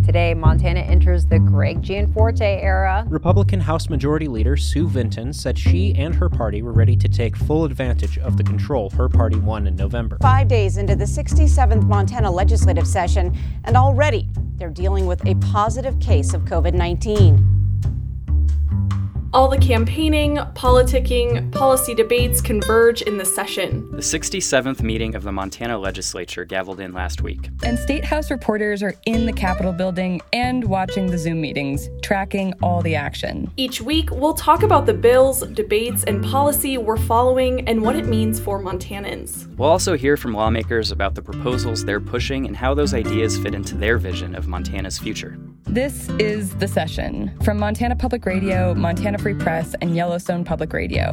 Today, Montana enters the Greg Gianforte era. Republican House Majority Leader Sue Vinton said she and her party were ready to take full advantage of the control her party won in November. 5 days into the 67th Montana legislative session, and already they're dealing with a positive case of COVID-19. All the campaigning, politicking, policy debates converge in the session. The 67th meeting of the Montana legislature gavelled in last week. And State House reporters are in the Capitol building and watching the Zoom meetings, tracking all the action. Each week, we'll talk about the bills, debates, and policy we're following and what it means for Montanans. We'll also hear from lawmakers about the proposals they're pushing and how those ideas fit into their vision of Montana's future. This is The Session from Montana Public Radio, Montana Free Press, and Yellowstone Public Radio.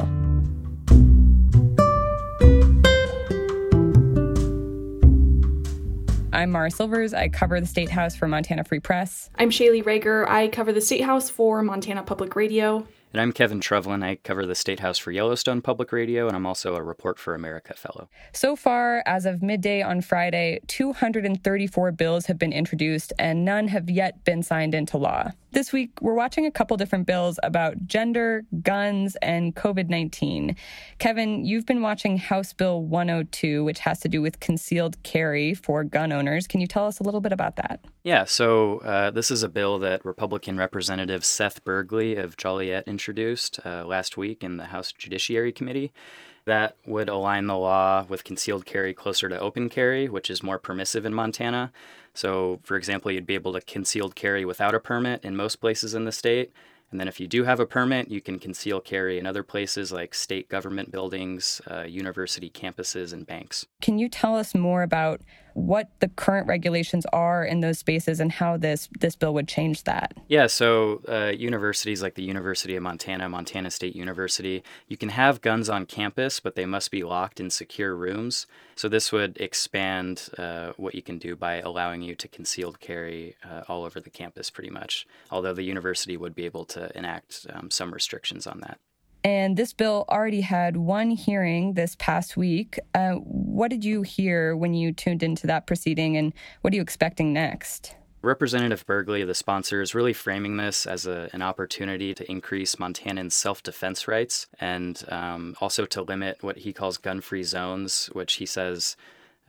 I'm Mara Silvers. I cover the State House for Montana Free Press. I'm Shaylee Rager. I cover the State House for Montana Public Radio. And I'm Kevin Trevlin. I cover the State House for Yellowstone Public Radio, and I'm also a Report for America fellow. So far, as of midday on Friday, 234 bills have been introduced, and none have yet been signed into law. This week, we're watching a couple different bills about gender, guns, and COVID-19. Kevin, you've been watching House Bill 102, which has to do with concealed carry for gun owners. Can you tell us a little bit about that? Yeah, so this is a bill that Republican Representative Seth Bergley of Joliet introduced last week in the House Judiciary Committee. That would align the law with concealed carry closer to open carry, which is more permissive in Montana. So, for example, you'd be able to concealed carry without a permit in most places in the state. And then if you do have a permit, you can conceal carry in other places like state government buildings, university campuses, and banks. Can you tell us more about what the current regulations are in those spaces and how this bill would change that? Yeah, so universities like the University of Montana, Montana State University, you can have guns on campus, but they must be locked in secure rooms. So this would expand what you can do by allowing you to concealed carry all over the campus pretty much, although the university would be able to enact some restrictions on that. And this bill already had one hearing this past week. What did you hear when you tuned into that proceeding, and what are you expecting next? Representative Bergley, the sponsor, is really framing this as an opportunity to increase Montanans' self-defense rights and also to limit what he calls gun-free zones, which he says,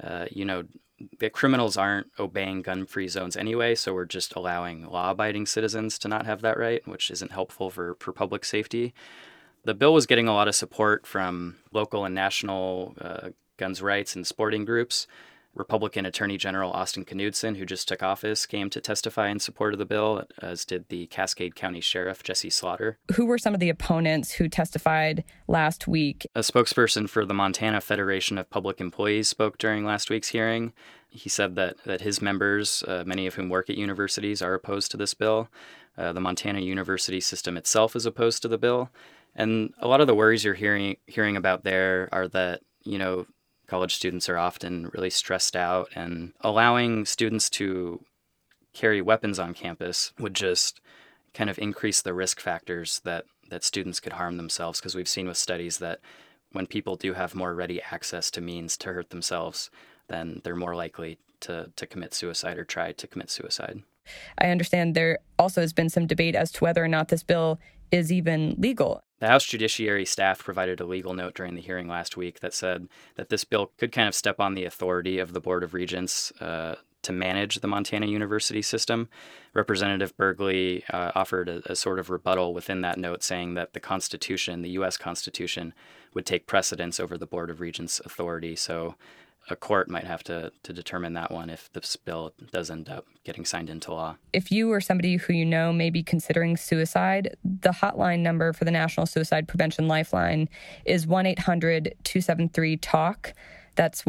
that criminals aren't obeying gun-free zones anyway, so we're just allowing law-abiding citizens to not have that right, which isn't helpful for public safety. The bill was getting a lot of support from local and national guns rights and sporting groups. Republican Attorney General Austin Knudsen, who just took office, came to testify in support of the bill, as did the Cascade County Sheriff Jesse Slaughter. Who were some of the opponents who testified last week? A spokesperson for the Montana Federation of Public Employees spoke during last week's hearing. He said that his members, many of whom work at universities, are opposed to this bill. The Montana university system itself is opposed to the bill. And a lot of the worries you're hearing about there are that, college students are often really stressed out, and allowing students to carry weapons on campus would just kind of increase the risk factors that students could harm themselves, because we've seen with studies that when people do have more ready access to means to hurt themselves, then they're more likely to commit suicide or try to commit suicide. I understand there also has been some debate as to whether or not this bill is even legal. The House Judiciary staff provided a legal note during the hearing last week that said that this bill could kind of step on the authority of the Board of Regents to manage the Montana university system. Representative Bergley offered a sort of rebuttal within that note, saying that the Constitution, the U.S. Constitution, would take precedence over the Board of Regents' authority. So a court might have to determine that one if this bill does end up getting signed into law. If you or somebody who you know may be considering suicide, the hotline number for the National Suicide Prevention Lifeline is 1-800-273-TALK. That's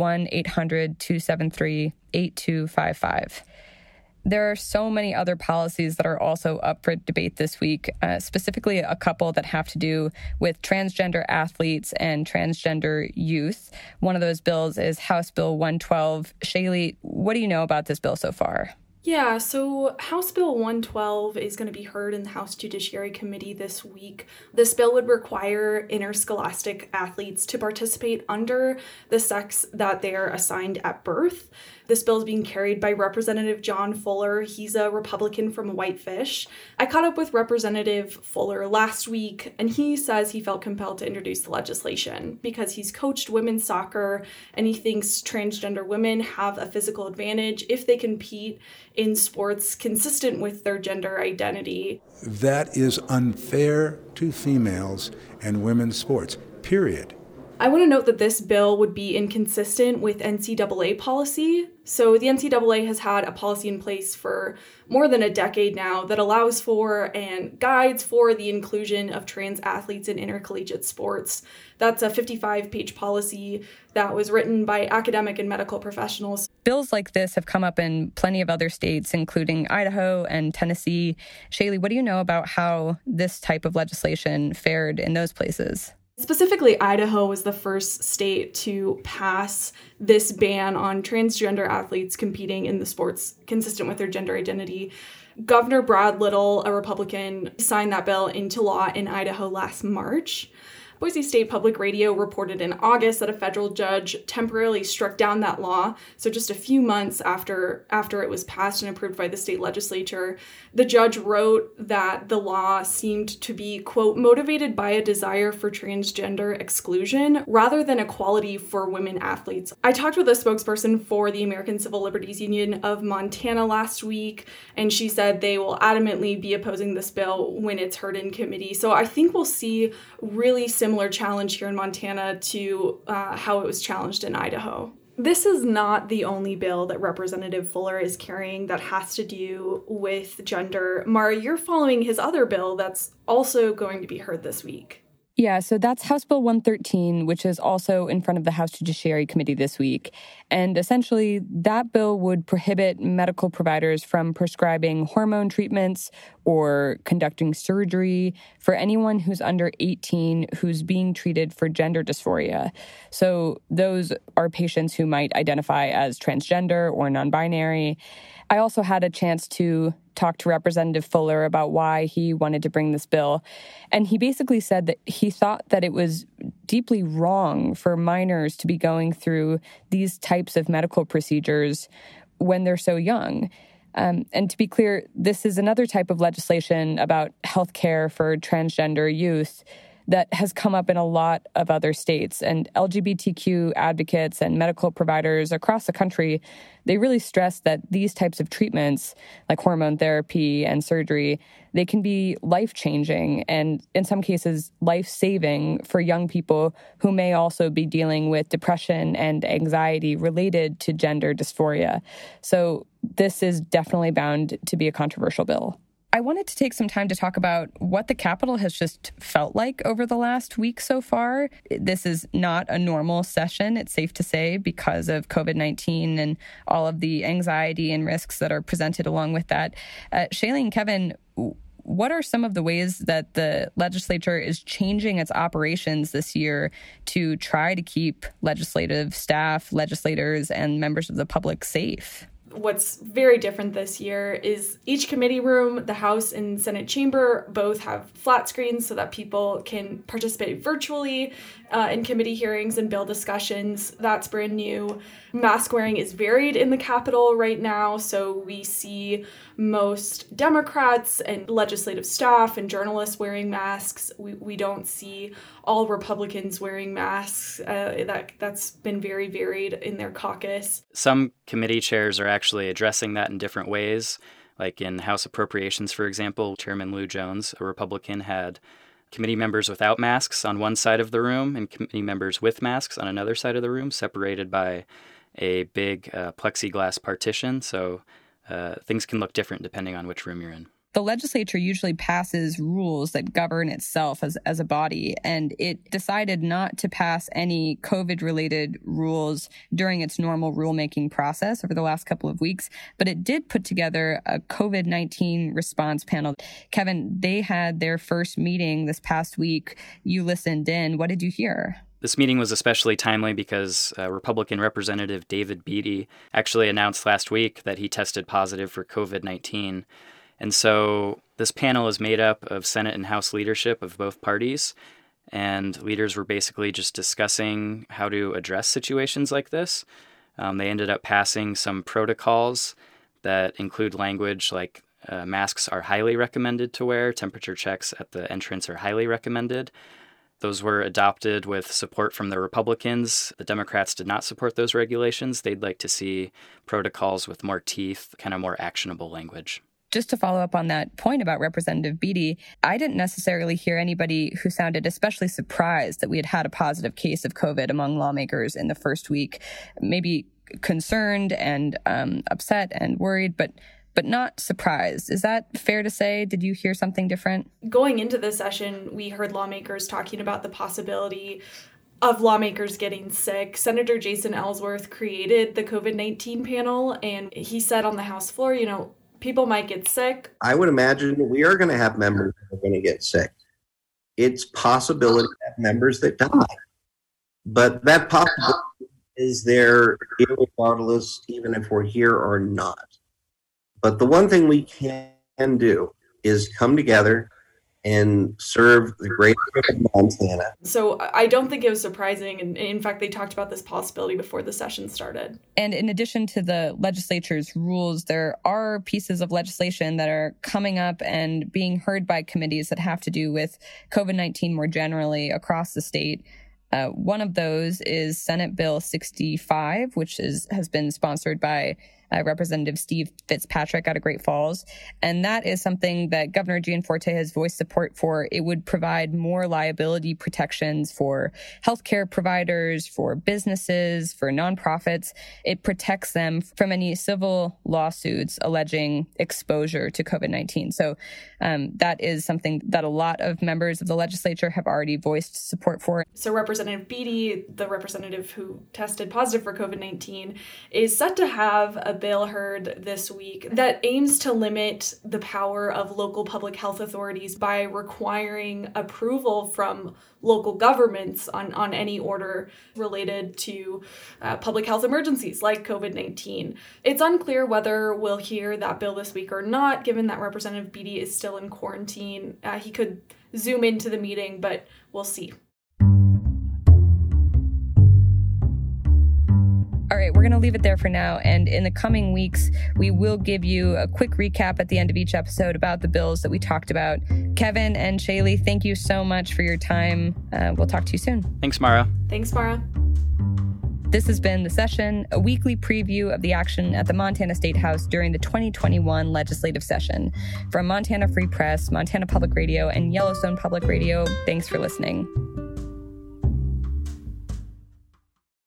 1-800-273-8255. There are so many other policies that are also up for debate this week, specifically a couple that have to do with transgender athletes and transgender youth. One of those bills is House Bill 112. Shaylee, what do you know about this bill so far? Yeah, so House Bill 112 is going to be heard in the House Judiciary Committee this week. This bill would require interscholastic athletes to participate under the sex that they are assigned at birth. This bill is being carried by Representative John Fuller. He's a Republican from Whitefish. I caught up with Representative Fuller last week, and he says he felt compelled to introduce the legislation because he's coached women's soccer, and he thinks transgender women have a physical advantage if they compete in sports consistent with their gender identity. That is unfair to females and women's sports, period. I want to note that this bill would be inconsistent with NCAA policy. So the NCAA has had a policy in place for more than a decade now that allows for and guides for the inclusion of trans athletes in intercollegiate sports. That's a 55-page policy that was written by academic and medical professionals. Bills like this have come up in plenty of other states, including Idaho and Tennessee. Shaylee, what do you know about how this type of legislation fared in those places? Specifically, Idaho was the first state to pass this ban on transgender athletes competing in the sports consistent with their gender identity. Governor Brad Little, a Republican, signed that bill into law in Idaho last March. Boise State Public Radio reported in August that a federal judge temporarily struck down that law. So just a few months after it was passed and approved by the state legislature, the judge wrote that the law seemed to be, quote, motivated by a desire for transgender exclusion rather than equality for women athletes. I talked with a spokesperson for the American Civil Liberties Union of Montana last week, and she said they will adamantly be opposing this bill when it's heard in committee. So I think we'll see really similar challenge here in Montana to how it was challenged in Idaho. This is not the only bill that Representative Fuller is carrying that has to do with gender. Mara, you're following his other bill that's also going to be heard this week. Yeah, so that's House Bill 113, which is also in front of the House Judiciary Committee this week. And essentially, that bill would prohibit medical providers from prescribing hormone treatments or conducting surgery for anyone who's under 18 who's being treated for gender dysphoria. So those are patients who might identify as transgender or non-binary. I also had a chance to talk to Representative Fuller about why he wanted to bring this bill. And he basically said that he thought that it was deeply wrong for minors to be going through these types of medical procedures when they're so young. And to be clear, this is another type of legislation about health care for transgender youth that has come up in a lot of other states. And LGBTQ advocates and medical providers across the country, they really stress that these types of treatments, like hormone therapy and surgery, they can be life-changing and, in some cases, life-saving for young people who may also be dealing with depression and anxiety related to gender dysphoria. So this is definitely bound to be a controversial bill. I wanted to take some time to talk about what the Capitol has just felt like over the last week so far. This is not a normal session, it's safe to say, because of COVID-19 and all of the anxiety and risks that are presented along with that. Shaylee and Kevin, what are some of the ways that the legislature is changing its operations this year to try to keep legislative staff, legislators, and members of the public safe? What's very different this year is each committee room, the House and Senate chamber, both have flat screens so that people can participate virtually in committee hearings and bill discussions. That's brand new. Mask wearing is varied in the Capitol right now, so we see most Democrats and legislative staff and journalists wearing masks. We don't see all Republicans wearing masks. That's been very varied in their caucus. Some committee chairs are actually addressing that in different ways. Like in House Appropriations, for example, Chairman Lou Jones, a Republican, had committee members without masks on one side of the room and committee members with masks on another side of the room, separated by a big plexiglass partition. So things can look different depending on which room you're in. The legislature usually passes rules that govern itself as a body, and it decided not to pass any COVID-related rules during its normal rulemaking process over the last couple of weeks, but it did put together a COVID-19 response panel. Kevin, they had their first meeting this past week. You listened in. What did you hear? This meeting was especially timely because Republican Representative David Beatty actually announced last week that he tested positive for COVID-19. And so this panel is made up of Senate and House leadership of both parties, and leaders were basically just discussing how to address situations like this. They ended up passing some protocols that include language like masks are highly recommended to wear, temperature checks at the entrance are highly recommended. Those were adopted with support from the Republicans. The Democrats did not support those regulations. They'd like to see protocols with more teeth, kind of more actionable language. Just to follow up on that point about Representative Beatty, I didn't necessarily hear anybody who sounded especially surprised that we had a positive case of COVID among lawmakers in the first week. Maybe concerned and upset and worried, but not surprised. Is that fair to say? Did you hear something different? Going into the session, we heard lawmakers talking about the possibility of lawmakers getting sick. Senator Jason Ellsworth created the COVID-19 panel, and he said on the House floor, people might get sick. I would imagine we are going to have members that are going to get sick. It's possibility to have members that die. But that possibility is there regardless, even if we're here or not. But the one thing we can do is come together and serve the great state of Montana. So I don't think it was surprising. And in fact, they talked about this possibility before the session started. And in addition to the legislature's rules, there are pieces of legislation that are coming up and being heard by committees that have to do with COVID-19 more generally across the state. One of those is Senate Bill 65, which has been sponsored by Representative Steve Fitzpatrick out of Great Falls. And that is something that Governor Gianforte has voiced support for. It would provide more liability protections for healthcare providers, for businesses, for nonprofits. It protects them from any civil lawsuits alleging exposure to COVID-19. So that is something that a lot of members of the legislature have already voiced support for. So Representative Beatty, the representative who tested positive for COVID-19, is set to have a bill heard this week that aims to limit the power of local public health authorities by requiring approval from local governments on any order related to public health emergencies like COVID-19. It's unclear whether we'll hear that bill this week or not, given that Representative Beatty is still in quarantine. He could Zoom into the meeting, but we'll see. All right, we're going to leave it there for now. And in the coming weeks, we will give you a quick recap at the end of each episode about the bills that we talked about. Kevin and Shaylee, thank you so much for your time. We'll talk to you soon. Thanks, Mara. Thanks, Mara. This has been The Session, a weekly preview of the action at the Montana State House during the 2021 legislative session. From Montana Free Press, Montana Public Radio, and Yellowstone Public Radio, thanks for listening.